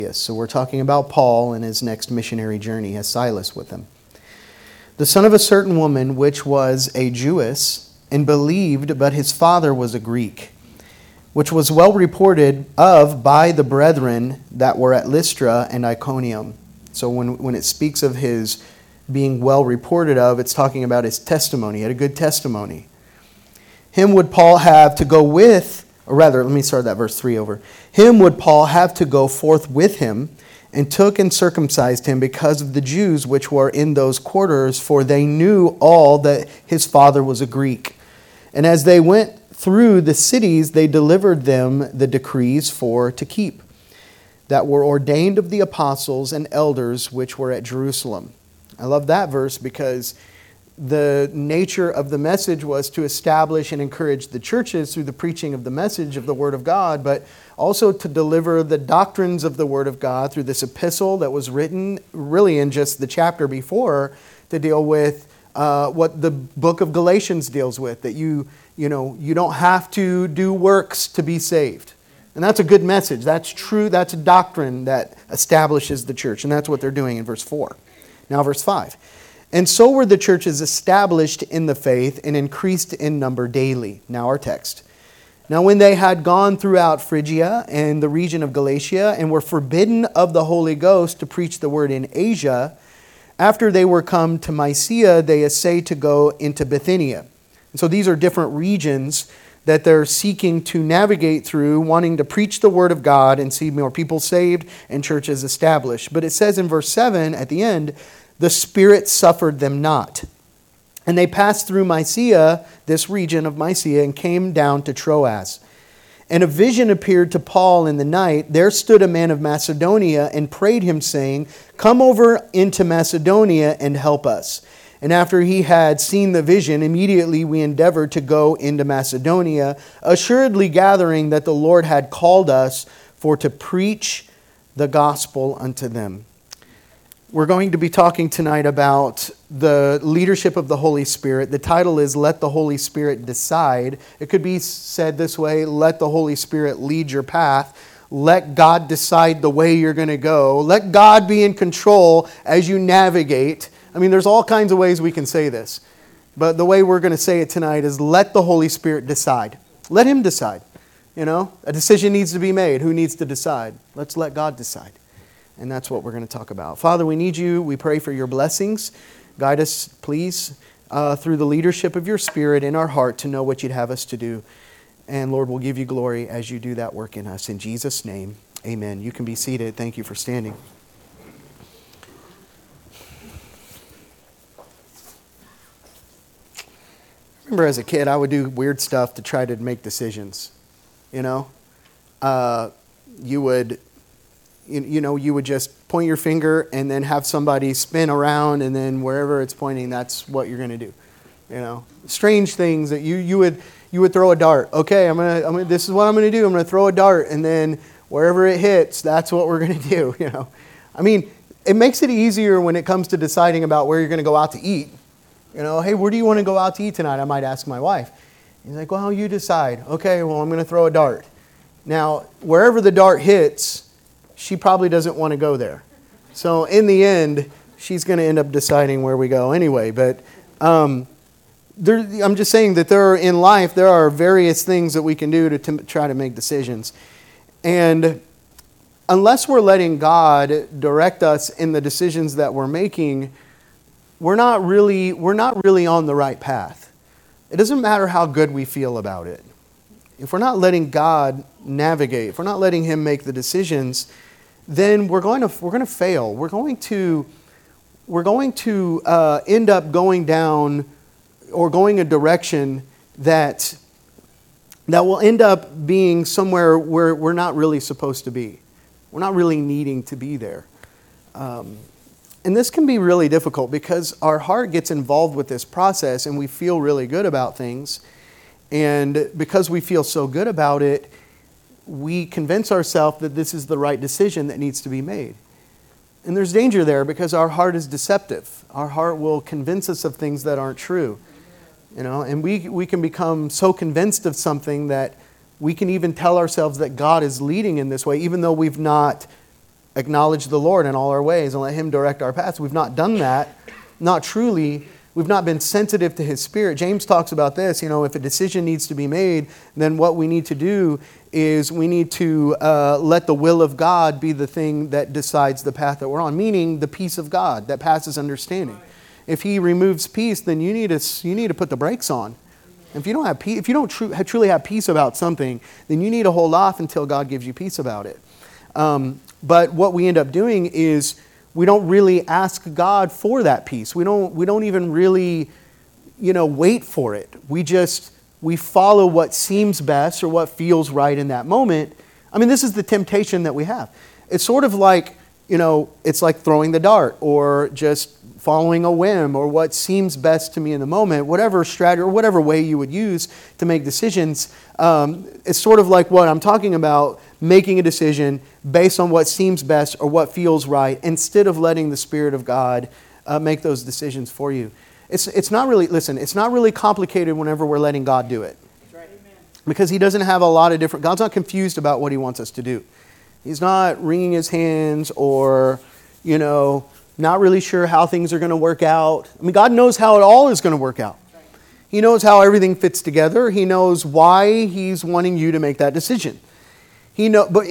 So we're talking about Paul and his next missionary journey. He has Silas with him. The son of a certain woman, which was a Jewess, and believed, but his father was a Greek, which was well reported of by the brethren that were at Lystra and Iconium. So when it speaks of his being well reported of, it's talking about his testimony. He had a good testimony. Him would Paul have to go with, or rather, let me start that verse 3 over. Him would Paul have to go forth with him, and took and circumcised him because of the Jews which were in those quarters, for they knew all that his father was a Greek. And as they went through the cities, they delivered them the decrees for to keep, that were ordained of the apostles and elders which were at Jerusalem. I love that verse because the nature of the message was to establish and encourage the churches through the preaching of the message of the Word of God, but also to deliver the doctrines of the Word of God through this epistle that was written really in just the chapter before to deal with what the book of Galatians deals with, that you don't have to do works to be saved. And that's a good message. That's true. That's a doctrine that establishes the church. And that's what they're doing in verse 4. Now verse 5. And so were the churches established in the faith and increased in number daily. Now our text. Now when they had gone throughout Phrygia and the region of Galatia and were forbidden of the Holy Ghost to preach the word in Asia, after they were come to Mysia, they essayed to go into Bithynia. And so these are different regions that they're seeking to navigate through, wanting to preach the word of God and see more people saved and churches established. But it says in verse 7 at the end, the Spirit suffered them not. And they passed through Mysia, this region of Mysia, and came down to Troas. And a vision appeared to Paul in the night. There stood a man of Macedonia and prayed him, saying, come over into Macedonia and help us. And after he had seen the vision, immediately we endeavored to go into Macedonia, assuredly gathering that the Lord had called us for to preach the gospel unto them. We're going to be talking tonight about the leadership of the Holy Spirit. The title is Let the Holy Spirit Decide. It could be said this way, let the Holy Spirit lead your path. Let God decide the way you're going to go. Let God be in control as you navigate. I mean, there's all kinds of ways we can say this. But the way we're going to say it tonight is let the Holy Spirit decide. Let Him decide. A decision needs to be made. Who needs to decide? Let's let God decide. And that's what we're going to talk about. Father, we need you. We pray for your blessings. Guide us, please, through the leadership of your Spirit in our heart to know what you'd have us to do. And Lord, we'll give you glory as you do that work in us. In Jesus' name, amen. You can be seated. Thank you for standing. I remember as a kid, I would do weird stuff to try to make decisions. You would just point your finger and then have somebody spin around, and then wherever it's pointing, that's what you're going to do. Strange things that you would throw a dart. Okay, this is what I'm going to do. I'm going to throw a dart, and then wherever it hits, that's what we're going to do. I mean, it makes it easier when it comes to deciding about where you're going to go out to eat. Hey, where do you want to go out to eat tonight? I might ask my wife. He's like, well, you decide. Okay, well, I'm going to throw a dart. Now, wherever the dart hits, she probably doesn't want to go there. So in the end, she's going to end up deciding where we go anyway. But I'm just saying that in life, there are various things that we can do to try to make decisions. And unless we're letting God direct us in the decisions that we're making, we're not really on the right path. It doesn't matter how good we feel about it. If we're not letting God navigate, if we're not letting Him make the decisions, then we're going to fail. We're going to end up going down or going a direction that will end up being somewhere where we're not really supposed to be. We're not really needing to be there. And this can be really difficult because our heart gets involved with this process and we feel really good about things. And because we feel so good about it, we convince ourselves that this is the right decision that needs to be made. And there's danger there because our heart is deceptive. Our heart will convince us of things that aren't true. And we can become so convinced of something that we can even tell ourselves that God is leading in this way, even though we've not acknowledge the Lord in all our ways and let Him direct our paths. We've not done that, not truly. We've not been sensitive to His Spirit. James talks about this, if a decision needs to be made, then what we need to do is we need to let the will of God be the thing that decides the path that we're on, meaning the peace of God that passes understanding. If He removes peace, then you need to put the brakes on. If you don't have peace, if you don't truly have peace about something, then you need to hold off until God gives you peace about it. But what we end up doing is we don't really ask God for that peace. We don't even really, wait for it. We follow what seems best or what feels right in that moment. I mean, this is the temptation that we have. It's sort of like, it's like throwing the dart or just following a whim or what seems best to me in the moment, whatever strategy or whatever way you would use to make decisions. It's sort of like what I'm talking about, making a decision based on what seems best or what feels right instead of letting the Spirit of God make those decisions for you. It's not really complicated whenever we're letting God do it. That's right. Because He doesn't have a lot of different, God's not confused about what He wants us to do. He's not wringing His hands or, not really sure how things are going to work out. I mean, God knows how it all is going to work out. He knows how everything fits together. He knows why He's wanting you to make that decision. But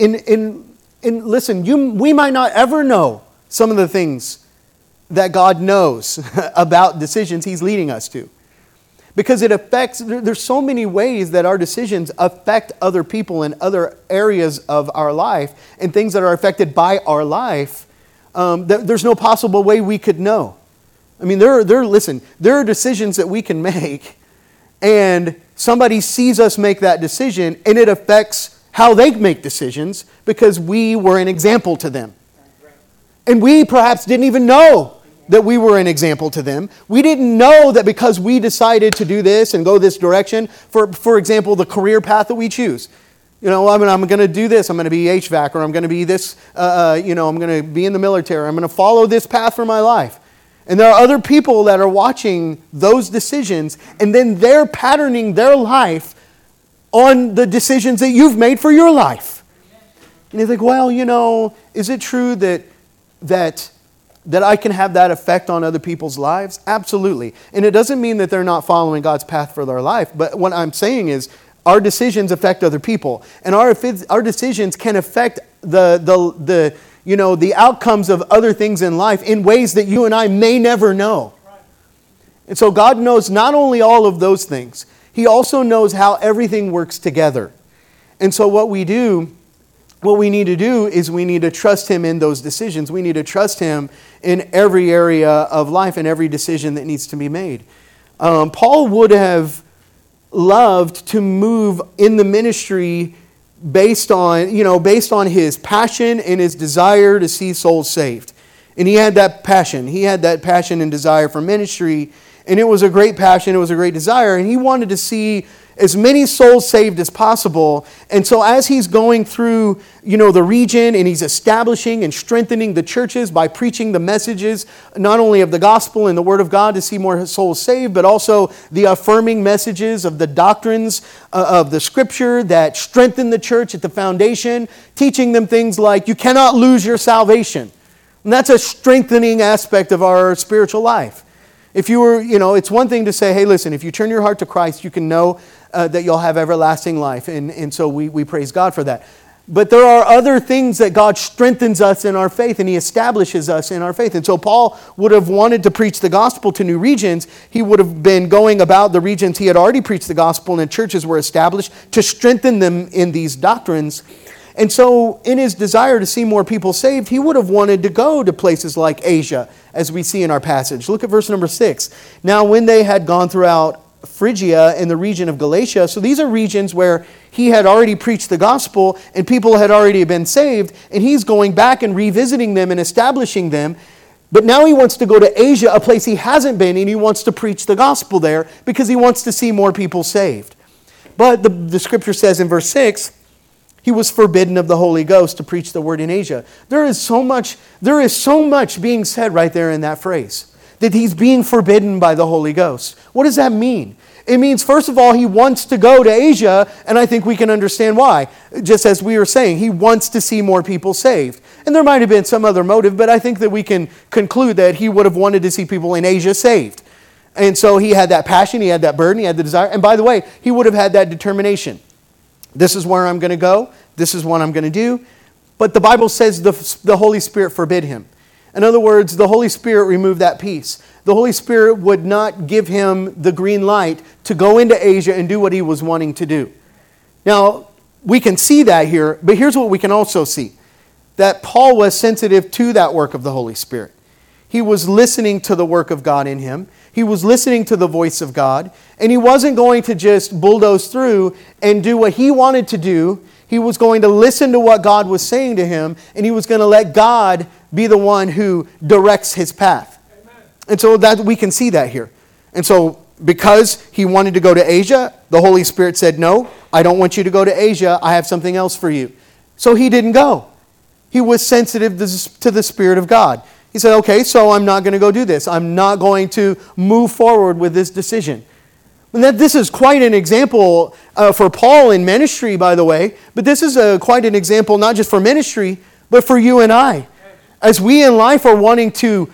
listen, we might not ever know some of the things that God knows about decisions He's leading us to. Because it affects, there's so many ways that our decisions affect other people in other areas of our life and things that are affected by our life. There's no possible way we could know. I mean, there are decisions that we can make and somebody sees us make that decision and it affects how they make decisions because we were an example to them. And we perhaps didn't even know that we were an example to them. We didn't know that because we decided to do this and go this direction, for example, the career path that we choose. I'm going to do this. I'm going to be HVAC or I'm going to be this, I'm going to be in the military. I'm going to follow this path for my life. And there are other people that are watching those decisions and then they're patterning their life on the decisions that you've made for your life. And you think, well, is it true that I can have that effect on other people's lives? Absolutely. And it doesn't mean that they're not following God's path for their life. But what I'm saying is our decisions affect other people. And our decisions can affect the outcomes of other things in life in ways that you and I may never know. And so God knows not only all of those things, He also knows how everything works together. And so what we need to do is we need to trust Him in those decisions. We need to trust Him in every area of life and every decision that needs to be made. Paul would have loved to move in the ministry based on his passion and his desire to see souls saved. And he had that passion. He had that passion and desire for ministry. And it was a great passion. It was a great desire. And he wanted to see as many souls saved as possible. And so as he's going through, the region and he's establishing and strengthening the churches by preaching the messages, not only of the gospel and the word of God to see more souls saved, but also the affirming messages of the doctrines of the scripture that strengthen the church at the foundation, teaching them things like you cannot lose your salvation. And that's a strengthening aspect of our spiritual life. If you were, it's one thing to say, hey, listen, if you turn your heart to Christ, you can know that you'll have everlasting life. And so we praise God for that. But there are other things that God strengthens us in our faith and He establishes us in our faith. And so Paul would have wanted to preach the gospel to new regions. He would have been going about the regions he had already preached the gospel and churches were established to strengthen them in these doctrines. And so in his desire to see more people saved, he would have wanted to go to places like Asia, as we see in our passage. Look at verse number 6. Now when they had gone throughout Phrygia and the region of Galatia, so these are regions where he had already preached the gospel and people had already been saved, and he's going back and revisiting them and establishing them. But now he wants to go to Asia, a place he hasn't been, and he wants to preach the gospel there because he wants to see more people saved. But the scripture says in verse 6, he was forbidden of the Holy Ghost to preach the word in Asia. There is so much being said right there in that phrase, that he's being forbidden by the Holy Ghost. What does that mean? It means, first of all, he wants to go to Asia, and I think we can understand why. Just as we were saying, he wants to see more people saved. And there might have been some other motive, but I think that we can conclude that he would have wanted to see people in Asia saved. And so he had that passion, he had that burden, he had the desire. And by the way, he would have had that determination. This is where I'm going to go. This is what I'm going to do. But the Bible says the Holy Spirit forbid him. In other words, the Holy Spirit removed that peace. The Holy Spirit would not give him the green light to go into Asia and do what he was wanting to do. Now, we can see that here, but here's what we can also see. That Paul was sensitive to that work of the Holy Spirit. He was listening to the work of God in him. He was listening to the voice of God. And he wasn't going to just bulldoze through and do what he wanted to do. He was going to listen to what God was saying to him, and he was going to let God be the one who directs his path. Amen. And so that we can see that here. And so because he wanted to go to Asia, the Holy Spirit said, no, I don't want you to go to Asia. I have something else for you. So he didn't go. He was sensitive to the Spirit of God. He said, okay, so I'm not going to go do this. I'm not going to move forward with this decision. And this is quite an example for Paul in ministry, by the way. But this is quite an example not just for ministry, but for you and I. As we in life are wanting to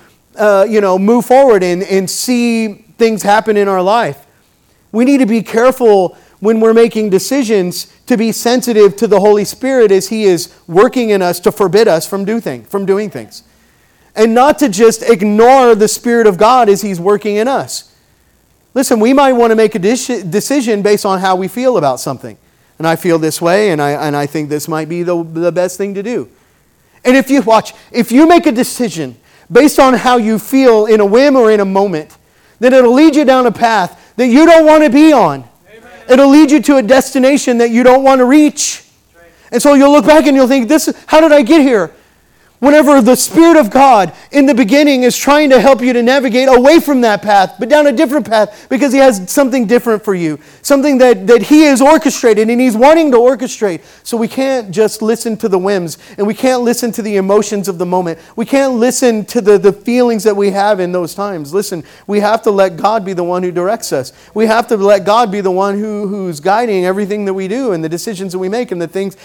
move forward and see things happen in our life, we need to be careful when we're making decisions to be sensitive to the Holy Spirit as He is working in us to forbid us from doing things. And not to just ignore the Spirit of God as He's working in us. Listen, we might want to make a decision based on how we feel about something. And I feel this way, and I think this might be the best thing to do. And if you make a decision based on how you feel in a whim or in a moment, then it'll lead you down a path that you don't want to be on. Amen. It'll lead you to a destination that you don't want to reach. Right. And so you'll look back and you'll think, how did I get here? Whenever the Spirit of God in the beginning is trying to help you to navigate away from that path, but down a different path, because He has something different for you. Something that He has orchestrated and He's wanting to orchestrate. So we can't just listen to the whims, and we can't listen to the emotions of the moment. We can't listen to the feelings that we have in those times. Listen, we have to let God be the one who directs us. We have to let God be the one who's guiding everything that we do and the decisions that we make and the things.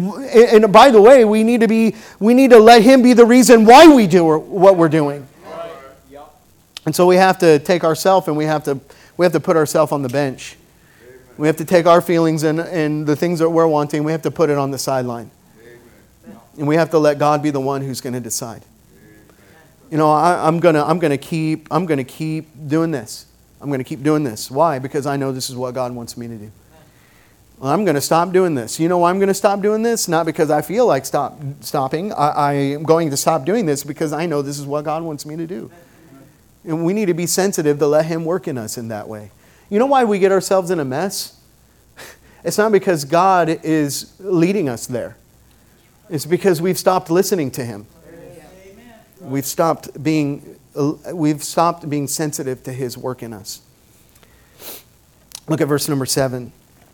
And by the way, we need to let Him be the reason why we do what we're doing. Right. And so we have to take ourselves and we have to put ourselves on the bench. Amen. We have to take our feelings and the things that we're wanting, we have to put it on the sideline. Amen. And we have to let God be the one who's going to decide. Amen. You know, I'm gonna keep doing this. I'm going to keep doing this. Why? Because I know this is what God wants me to do. I'm going to stop doing this. You know why I'm going to stop doing this? Not because I feel like stopping. I am going to stop doing this because I know this is what God wants me to do. And we need to be sensitive to let Him work in us in that way. You know why we get ourselves in a mess? It's not because God is leading us there. It's because we've stopped listening to Him. We've stopped being sensitive to His work in us. Look at verse number 7.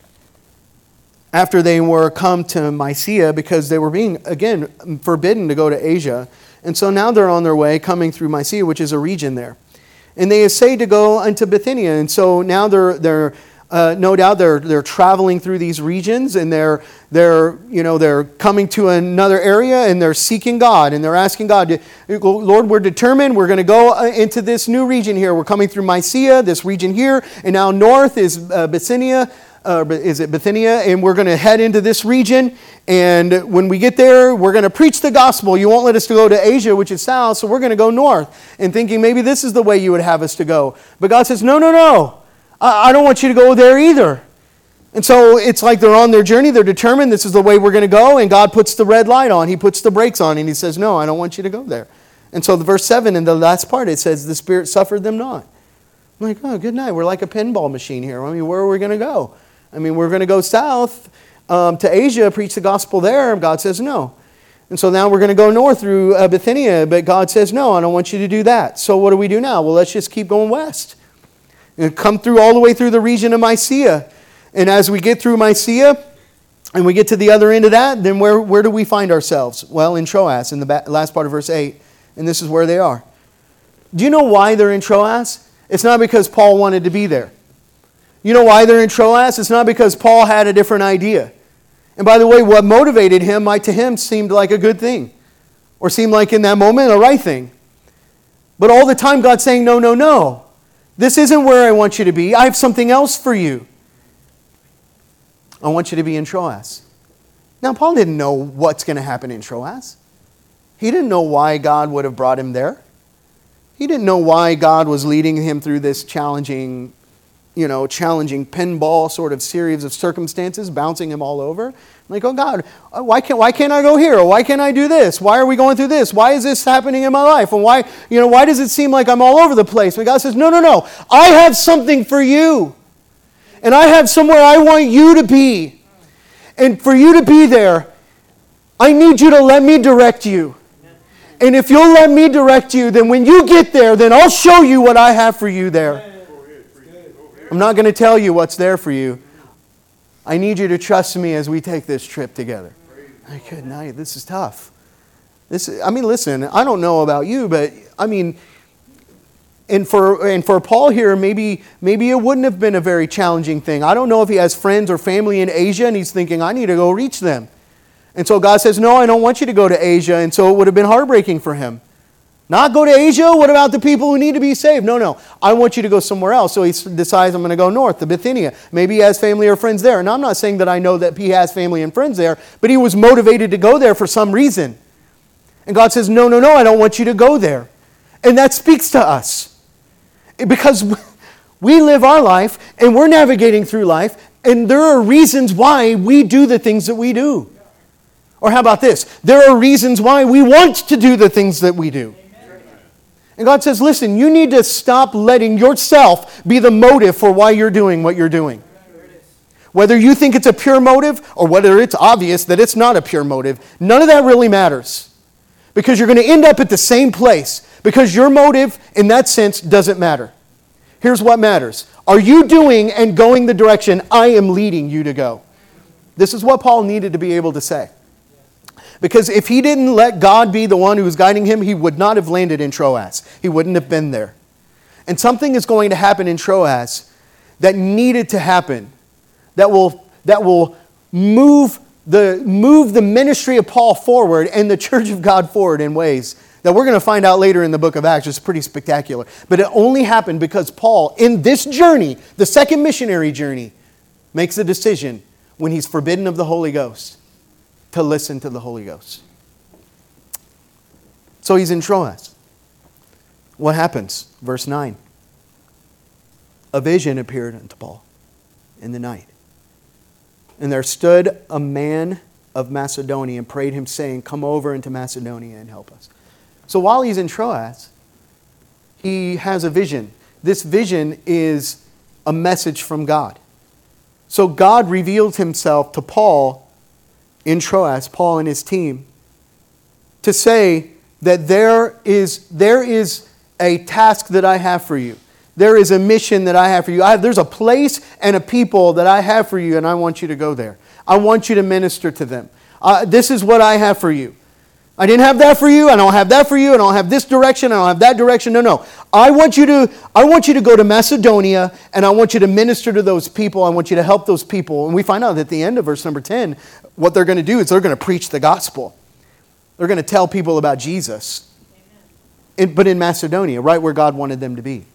After they were come to Mysia, because they were being, again, forbidden to go to Asia. And so now they're on their way, coming through Mysia, which is a region there. And they essayed to go unto Bithynia. And so now they're no doubt they're traveling through these regions, and they're coming to another area, and they're seeking God, and they're asking God, Lord, we're determined, we're going to go into this new region here. We're coming through Mysia, this region here, and now north is Bithynia. Bithynia, and we're going to head into this region, and when we get there, we're going to preach the gospel. You won't let us to go to Asia, which is south, so we're going to go north, and thinking maybe this is the way you would have us to go. But God says, no, I don't want you to go there either. And so it's like they're on their journey, they're determined this is the way we're going to go, and God puts the red light on, He puts the brakes on, and He says, no, I don't want you to go there. And so the verse 7, in the last part, it says, the Spirit suffered them not. I'm like, oh, good night, we're like a pinball machine here. I mean, where are we going to go? I mean, we're going to go south to Asia, preach the gospel there. God says no. And so now we're going to go north through Bithynia, but God says no, I don't want you to do that. So what do we do now? Well, let's just keep going west. And come through all the way through the region of Mysia. And as we get through Mysia, and we get to the other end of that, then where do we find ourselves? Well, in Troas, in the last part of verse 8. And this is where they are. Do you know why they're in Troas? It's not because Paul wanted to be there. You know why they're in Troas? It's not because Paul had a different idea. And by the way, what motivated him might to him seemed like a good thing, or seemed like in that moment a right thing. But all the time God's saying, no, no, no. This isn't where I want you to be. I have something else for you. I want you to be in Troas. Now, Paul didn't know what's going to happen in Troas. He didn't know why God would have brought him there. He didn't know why God was leading him through this challenging pinball sort of series of circumstances, bouncing him all over. Like, oh God, why can't I go here? Or why can't I do this? Why are we going through this? Why is this happening in my life? And why does it seem like I'm all over the place? But God says, no, no, no. I have something for you. And I have somewhere I want you to be. And for you to be there, I need you to let me direct you. And if you'll let me direct you, then when you get there, then I'll show you what I have for you there. I'm not going to tell you what's there for you. I need you to trust me as we take this trip together. Good night. This is tough. Listen, I don't know about you, but and for Paul here, maybe it wouldn't have been a very challenging thing. I don't know if he has friends or family in Asia and he's thinking, I need to go reach them. And so God says, no, I don't want you to go to Asia. And so it would have been heartbreaking for him. Not go to Asia? What about the people who need to be saved? No. I want you to go somewhere else. So he decides, I'm going to go north to Bithynia. Maybe he has family or friends there. And I'm not saying that I know that he has family and friends there, but he was motivated to go there for some reason. And God says, no, I don't want you to go there. And that speaks to us. Because we live our life and we're navigating through life, and there are reasons why we do the things that we do. Or how about this? There are reasons why we want to do the things that we do. And God says, listen, you need to stop letting yourself be the motive for why you're doing what you're doing. Whether you think it's a pure motive or whether it's obvious that it's not a pure motive, none of that really matters. Because you're going to end up at the same place. Because your motive, in that sense, doesn't matter. Here's what matters. Are you doing and going the direction I am leading you to go? This is what Paul needed to be able to say. Because if he didn't let God be the one who was guiding him, he would not have landed in Troas. He wouldn't have been there. And something is going to happen in Troas that needed to happen, that will move the ministry of Paul forward and the church of God forward in ways that we're going to find out later in the book of Acts. It's pretty spectacular. But it only happened because Paul, in this journey, the second missionary journey, makes a decision when he's forbidden of the Holy Ghost to listen to the Holy Ghost. So he's in Troas. What happens? Verse 9. A vision appeared unto Paul in the night. And there stood a man of Macedonia and prayed him, saying, come over into Macedonia and help us. So while he's in Troas, he has a vision. This vision is a message from God. So God revealed himself to Paul in Troas, Paul and his team, to say that there is a task that I have for you. There is a mission that I have for you. There's a place and a people that I have for you, and I want you to go there. I want you to minister to them. This is what I have for you. I didn't have that for you. I don't have that for you. I don't have this direction. I don't have that direction. No. I want you to go to Macedonia, and I want you to minister to those people. I want you to help those people. And we find out at the end of verse number 10, what they're going to do is they're going to preach the gospel. They're going to tell people about Jesus. But in Macedonia, right where God wanted them to be.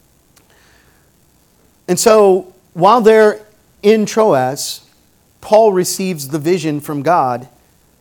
And so, while they're in Troas, Paul receives the vision from God.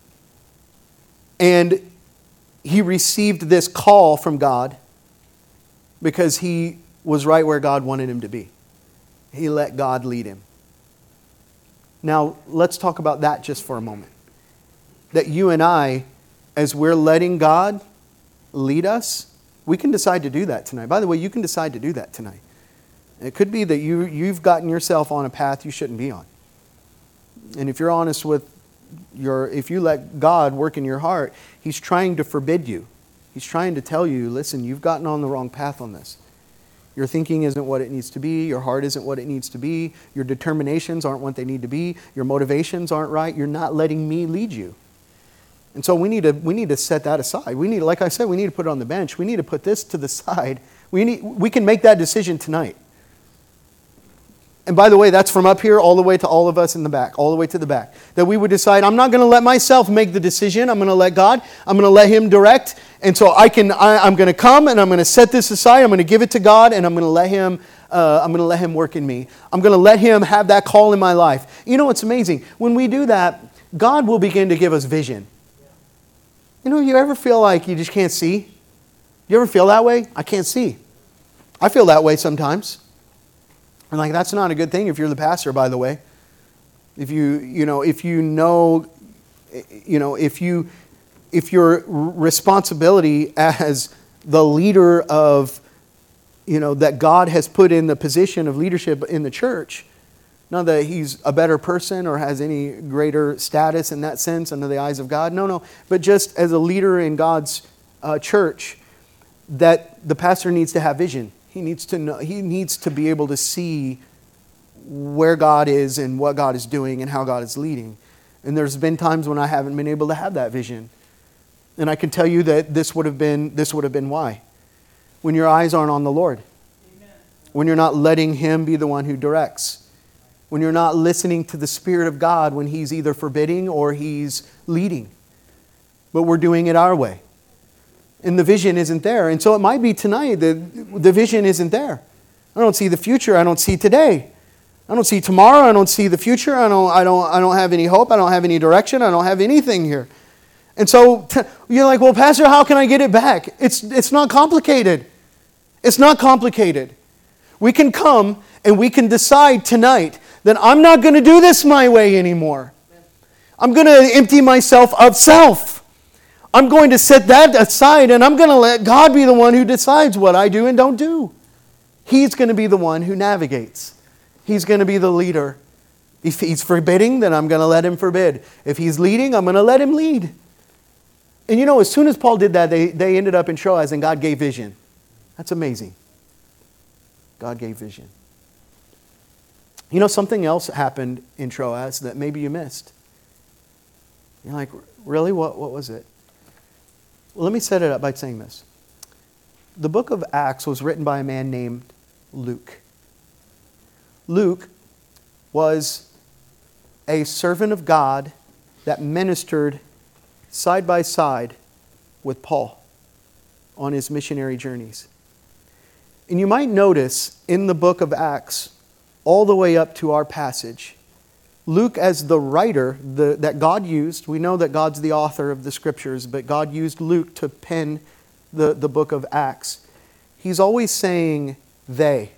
And he received this call from God because he was right where God wanted him to be. He let God lead him. Now, let's talk about that just for a moment. That you and I, as we're letting God lead us, we can decide to do that tonight. By the way, you can decide to do that tonight. It could be that you've gotten yourself on a path you shouldn't be on. And if you're honest with if you let God work in your heart, He's trying to forbid you. He's trying to tell you, listen, you've gotten on the wrong path on this. Your thinking isn't what it needs to be. Your heart isn't what it needs to be. Your determinations aren't what they need to be. Your motivations aren't right. You're not letting me lead you. And so we need to set that aside. Like I said, we need to put it on the bench. We need to put this to the side. We can make that decision tonight. And by the way, that's from up here all the way to all of us in the back, all the way to the back. That we would decide, I'm not going to let myself make the decision. I'm going to let God. I'm going to let Him direct. And so I'm going to come and I'm going to set this aside. I'm going to give it to God and I'm going to let Him work in me. I'm going to let Him have that call in my life. You know, it's amazing. When we do that, God will begin to give us vision. You know, you ever feel like you just can't see? You ever feel that way? I can't see. I feel that way sometimes. And like, that's not a good thing if you're the pastor, by the way. If your responsibility as the leader of, that God has put in the position of leadership in the church, not that he's a better person or has any greater status in that sense under the eyes of God. No. But just as a leader in God's church, that the pastor needs to have vision. He needs to know. He needs to be able to see where God is and what God is doing and how God is leading. And there's been times when I haven't been able to have that vision. And I can tell you that this would have been why. When your eyes aren't on the Lord. Amen. When you're not letting Him be the one who directs. When you're not listening to the Spirit of God when He's either forbidding or He's leading. But we're doing it our way. And the vision isn't there. And so it might be tonight that the vision isn't there. I don't see the future. I don't see today. I don't see tomorrow. I don't see the future. I don't have any hope. I don't have any direction. I don't have anything here. And so you're like, well, Pastor, how can I get it back? It's not complicated. It's not complicated. We can come and we can decide tonight that I'm not going to do this my way anymore. I'm going to empty myself of self. I'm going to set that aside and I'm going to let God be the one who decides what I do and don't do. He's going to be the one who navigates. He's going to be the leader. If He's forbidding, then I'm going to let Him forbid. If He's leading, I'm going to let Him lead. And as soon as Paul did that, they ended up in Troas and God gave vision. That's amazing. God gave vision. Something else happened in Troas that maybe you missed. You're like, really? What was it? Well, let me set it up by saying this. The book of Acts was written by a man named Luke. Luke was a servant of God that ministered side by side with Paul on his missionary journeys. And you might notice in the book of Acts, all the way up to our passage, Luke as the writer that God used, we know that God's the author of the scriptures, but God used Luke to pen the book of Acts. He's always saying they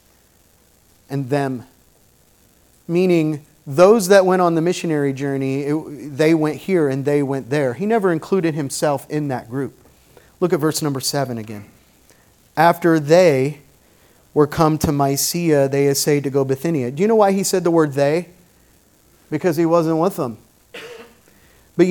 and them, meaning those that went on the missionary journey, they went here and they went there. He never included himself in that group. Look at verse number 7 again. After they were come to Mysia, they essayed to go Bithynia. Do you know why he said the word they? Because he wasn't with them. But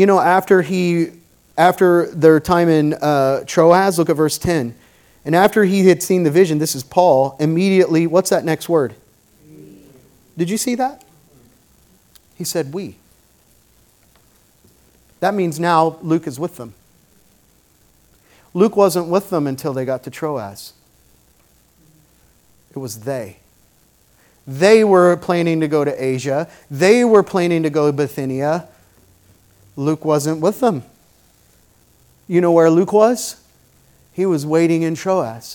after their time in Troas, look at verse 10. And after he had seen the vision, this is Paul, immediately, what's that next word? Did you see that? He said, we. That means now Luke is with them. Luke wasn't with them until they got to Troas. It was they. They were planning to go to Asia. They were planning to go to Bithynia. Luke wasn't with them. You know where Luke was? He was waiting in Troas.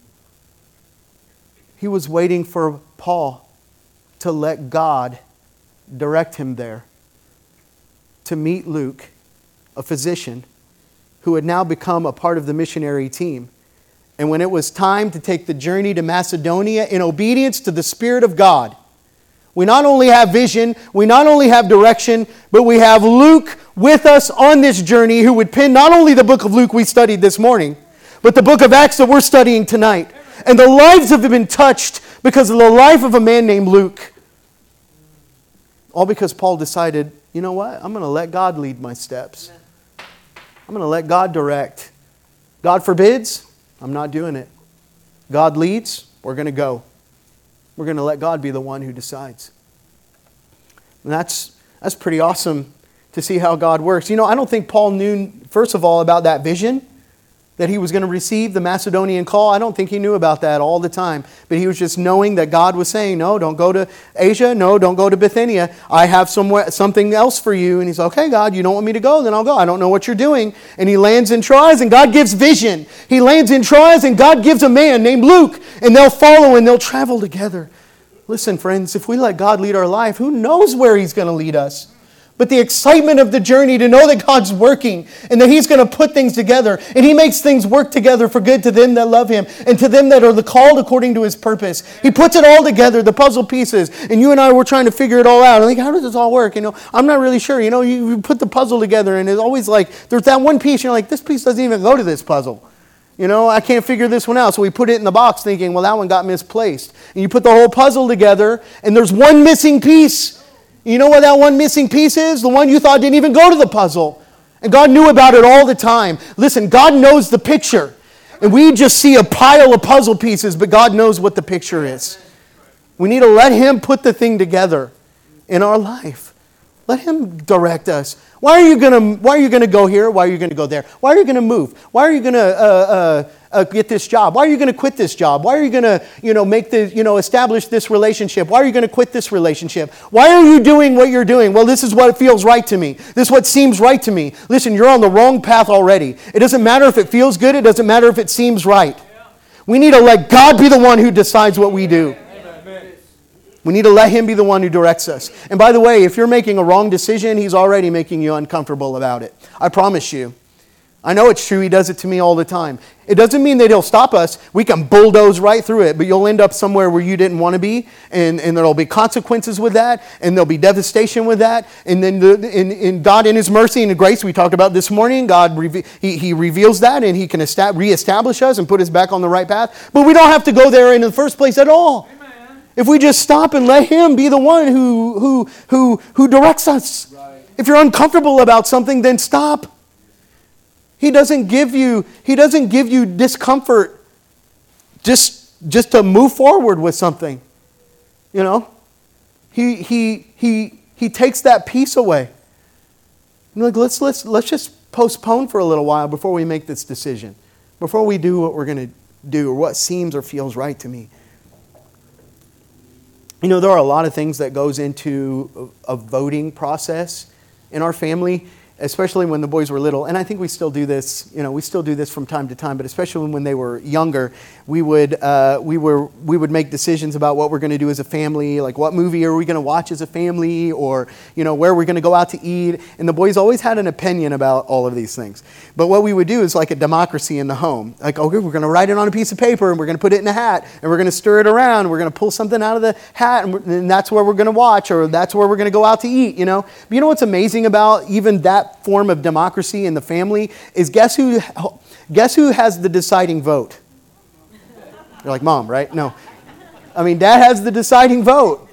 He was waiting for Paul to let God direct him there. To meet Luke, a physician who had now become a part of the missionary team. And when it was time to take the journey to Macedonia in obedience to the Spirit of God, we not only have vision, we not only have direction, but we have Luke with us on this journey who would pen not only the book of Luke we studied this morning, but the book of Acts that we're studying tonight. And the lives have been touched because of the life of a man named Luke. All because Paul decided, you know what? I'm going to let God lead my steps. I'm going to let God direct. God forbids, I'm not doing it. God leads, we're going to go. We're going to let God be the one who decides. And that's pretty awesome to see how God works. I don't think Paul knew, first of all, about that vision. that he was going to receive the Macedonian call? I don't think he knew about that all the time. But he was just knowing that God was saying, no, don't go to Asia. No, don't go to Bithynia. I have something else for you. And he's like, okay, God, you don't want me to go? Then I'll go. I don't know what you're doing. And he lands in Troas and God gives vision. He lands in Troas and God gives a man named Luke. And they'll follow and they'll travel together. Listen, friends, if we let God lead our life, who knows where he's going to lead us? But the excitement of the journey to know that God's working and that he's going to put things together and he makes things work together for good to them that love him and to them that are the called according to his purpose. He puts it all together, the puzzle pieces, and you and I were trying to figure it all out. I'm like, how does this all work? I'm not really sure. You put the puzzle together and it's always like, there's that one piece, you're like, this piece doesn't even go to this puzzle. I can't figure this one out. So we put it in the box thinking, well, that one got misplaced. And you put the whole puzzle together and there's one missing piece. You know what that one missing piece is? The one you thought didn't even go to the puzzle. And God knew about it all the time. Listen, God knows the picture. And we just see a pile of puzzle pieces, but God knows what the picture is. We need to let him put the thing together in our life. Let him direct us. Why are you going to go here? Why are you going to go there? Why are you going to move? Why are you going to get this job? Why are you going to quit this job? Why are you going to make establish this relationship? Why are you going to quit this relationship? Why are you doing what you're doing? Well, this is what feels right to me. This is what seems right to me. Listen, you're on the wrong path already. It doesn't matter if it feels good. It doesn't matter if it seems right. We need to let God be the one who decides what we do. We need to let him be the one who directs us. And by the way, if you're making a wrong decision, he's already making you uncomfortable about it. I promise you. I know it's true. He does it to me all the time. It doesn't mean that he'll stop us. We can bulldoze right through it, but you'll end up somewhere where you didn't want to be, and there'll be consequences with that, and there'll be devastation with that. And then in God, in his mercy and grace, we talked about this morning, God he reveals that, and he can reestablish us and put us back on the right path. But we don't have to go there in the first place at all. If we just stop and let him be the one who directs us. Right. If you're uncomfortable about something, then stop. He doesn't give you discomfort just to move forward with something. He takes that peace away. Like, let's just postpone for a little while before we make this decision. Before we do what we're going to do or what seems or feels right to me. There are a lot of things that goes into a voting process in our family, especially when the boys were little. And I think we still do this. We still do this from time to time. But especially when they were younger, we would make decisions about what we're going to do as a family, like what movie are we going to watch as a family, or where we're going to go out to eat. And the boys always had an opinion about all of these things. But what we would do is like a democracy in the home. Like, okay, we're going to write it on a piece of paper, and we're going to put it in a hat, and we're going to stir it around. And we're going to pull something out of the hat, and that's where we're going to watch, or that's where we're going to go out to eat. But you know what's amazing about even that form of democracy in the family is guess who has the deciding vote? You're like, Mom, right? No. Dad has the deciding vote.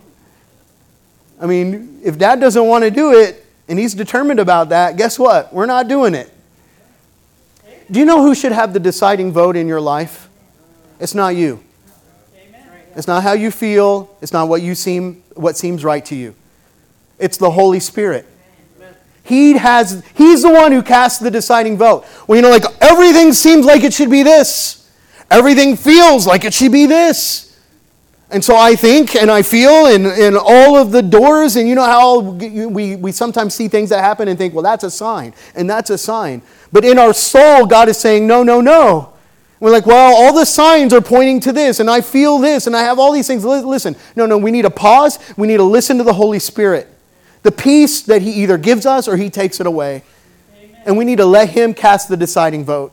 If Dad doesn't want to do it and he's determined about that, guess what? We're not doing it. Do you know who should have the deciding vote in your life? It's not you. It's not how you feel. It's not what seems right to you. It's the Holy Spirit. He's the one who casts the deciding vote. Well, everything seems like it should be this. Everything feels like it should be this. And so I think and I feel in all of the doors, and how we sometimes see things that happen and think, well, that's a sign, and that's a sign. But in our soul, God is saying, no, no, no. We're like, well, all the signs are pointing to this, and I feel this, and I have all these things. Listen, no, we need to pause. We need to listen to the Holy Spirit. The peace that he either gives us or he takes it away. Amen. And we need to let him cast the deciding vote.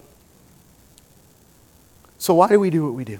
So why do we do what we do?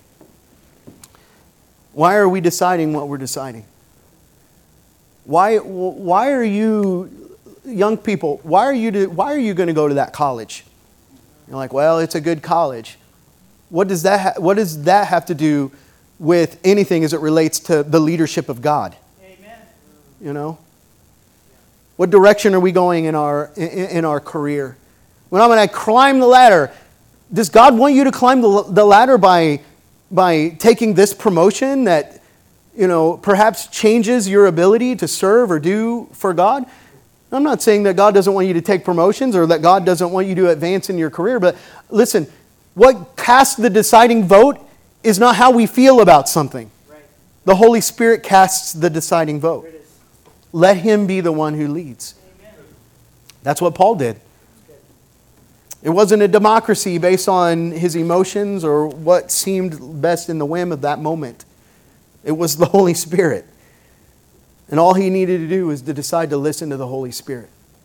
Why are we deciding what we're deciding? Why are you, young people, why are you going to go to that college? You're like, well, it's a good college. What does that have to do with anything as it relates to the leadership of God? Amen. What direction are we going in our career? When I'm going to climb the ladder, does God want you to climb the ladder by taking this promotion that perhaps changes your ability to serve or do for God? I'm not saying that God doesn't want you to take promotions or that God doesn't want you to advance in your career, but listen, What casts the deciding vote is not how we feel about something. Right. The Holy Spirit casts the deciding vote. There it is. Let Him be the one who leads. Amen. That's what Paul did. It wasn't a democracy based on his emotions or what seemed best in the whim of that moment. It was the Holy Spirit. And all he needed to do was to decide to listen to the Holy Spirit.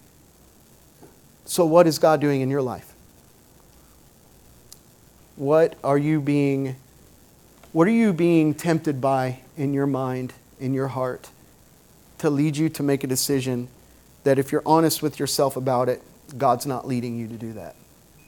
So what is God doing in your life? What are you being tempted by in your mind, in your heart, to lead you to make a decision that if you're honest with yourself about it, God's not leading you to do that?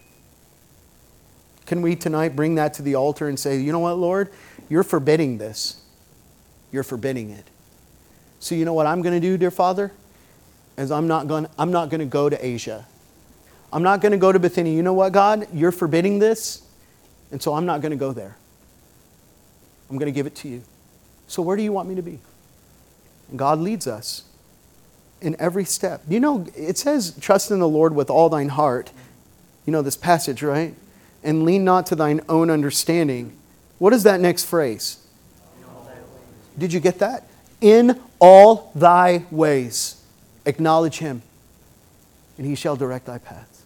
Can we tonight bring that to the altar and say, you know what, Lord? You're forbidding this. You're forbidding it. So you know what I'm going to do, dear Father? Is I'm not going to go to Asia. I'm not going to go to Bithynia. You know what, God? You're forbidding this, and so I'm not going to go there. I'm going to give it to you. So where do you want me to be? And God leads us in every step. You know, it says, trust in the Lord with all thine heart. You know this passage, right? And lean not to thine own understanding. What is that next phrase? Did you get that? In all thy ways, acknowledge Him, and He shall direct thy paths.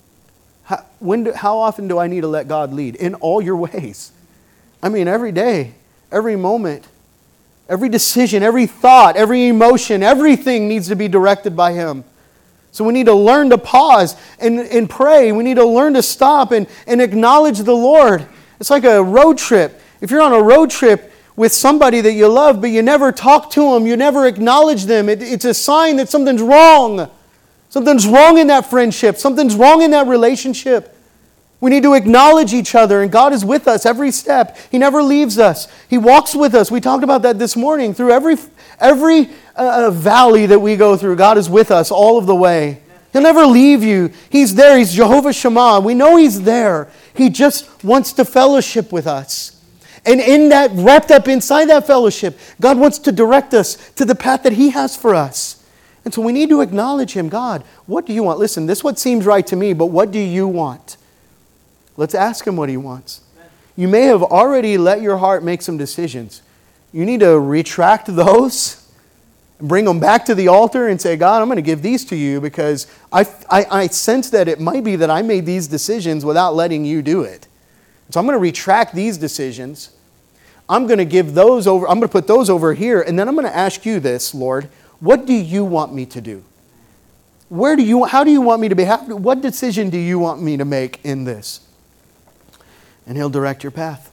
How often do I need to let God lead? In all your ways. I mean, every day, every moment, every decision, every thought, every emotion, everything needs to be directed by Him. So we need to learn to pause and pray. We need to learn to stop and acknowledge the Lord. It's like a road trip. If you're on a road trip with somebody that you love, but you never talk to them, you never acknowledge them, it's a sign that something's wrong. Something's wrong in that friendship. Something's wrong in that relationship. We need to acknowledge each other, and God is with us every step. He never leaves us. He walks with us. We talked about that this morning. Through every valley that we go through, God is with us all of the way. He'll never leave you. He's there. He's Jehovah Shammah. We know He's there. He just wants to fellowship with us. And in that, wrapped up inside that fellowship, God wants to direct us to the path that He has for us. And so we need to acknowledge Him. God, what do you want? Listen, this is what seems right to me, but what do you want? Let's ask Him what He wants. You may have already let your heart make some decisions. You need to retract those and bring them back to the altar and say, God, I'm going to give these to you because I sense that it might be that I made these decisions without letting you do it. So I'm going to retract these decisions. I'm going to give those over. I'm going to put those over here. And then I'm going to ask you this, Lord. What do you want me to do? How do you want me to be? What decision do you want me to make in this? And He'll direct your path.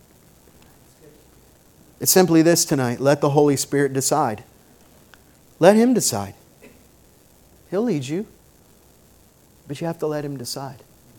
It's simply this tonight. Let the Holy Spirit decide. Let Him decide. He'll lead you. But you have to let Him decide.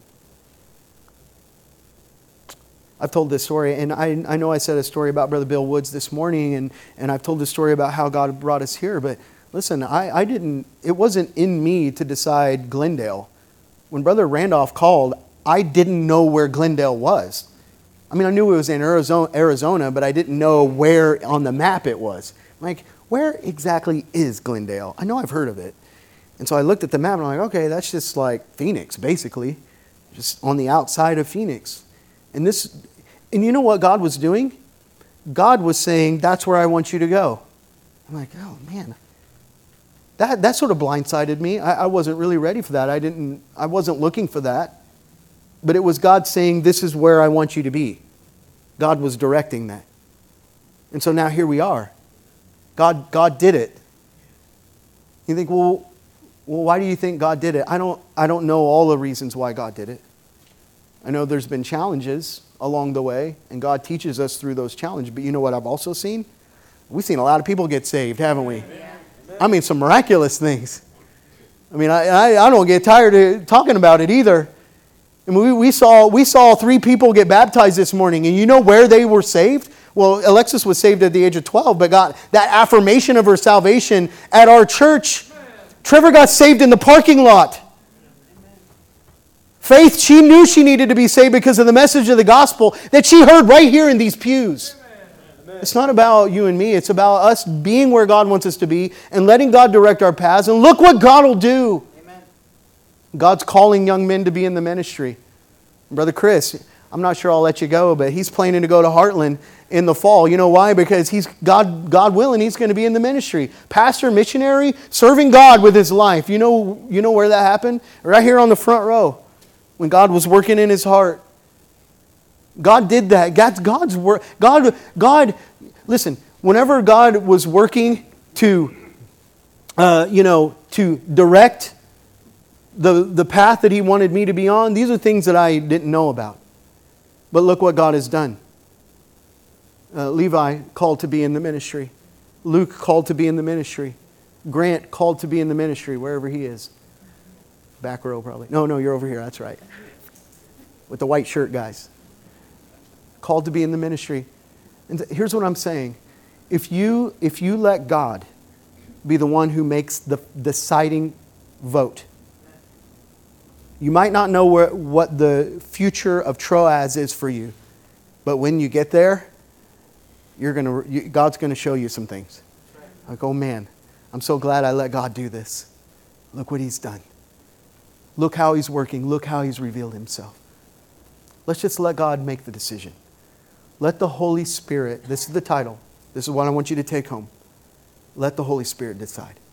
I've told this story, and I know I said a story about Brother Bill Woods this morning, and I've told this story about how God brought us here, but listen, it wasn't in me to decide Glendale. When Brother Randolph called, I didn't know where Glendale was. I mean, I knew it was in Arizona, but I didn't know where on the map it was. Like, where exactly is Glendale? I know I've heard of it. And so I looked at the map, and I'm like, okay, that's just like Phoenix, basically. Just on the outside of Phoenix. And you know what God was doing? God was saying, that's where I want you to go. I'm like, oh man. That sort of blindsided me. I wasn't really ready for that. I wasn't looking for that. But it was God saying, this is where I want you to be. God was directing that. And so now here we are. God did it. You think, well, why do you think God did it? I don't know all the reasons why God did it. I know there's been challenges along the way, and God teaches us through those challenges. But you know what I've also seen? We've seen a lot of people get saved, haven't we? Amen. I mean, some miraculous things. I mean, I don't get tired of talking about it either. And we saw 3 people get baptized this morning, and you know where they were saved? Well, Alexis was saved at the age of 12, but got that affirmation of her salvation at our church. Trevor got saved in the parking lot. Faith, she knew she needed to be saved because of the message of the gospel that she heard right here in these pews. Amen. It's not about you and me. It's about us being where God wants us to be and letting God direct our paths. And look what God will do. Amen. God's calling young men to be in the ministry. Brother Chris, I'm not sure I'll let you go, but he's planning to go to Heartland in the fall. You know why? Because he's God willing, he's going to be in the ministry. Pastor, missionary, serving God with his life. You know where that happened? Right here on the front row. When God was working in his heart. God did that. God's work. God, listen, whenever God was working to direct the path that He wanted me to be on, these are things that I didn't know about. But look what God has done. Levi called to be in the ministry. Luke called to be in the ministry. Grant called to be in the ministry, wherever he is. Back row probably. No, you're over here. That's right. With the white shirt guys. Called to be in the ministry. And here's what I'm saying. If you let God be the one who makes the deciding vote, you might not know what the future of Troas is for you, but when you get there, God's going to show you some things. Like, oh man, I'm so glad I let God do this. Look what He's done. Look how He's working. Look how He's revealed Himself. Let's just let God make the decision. Let the Holy Spirit, this is the title. This is what I want you to take home. Let the Holy Spirit decide.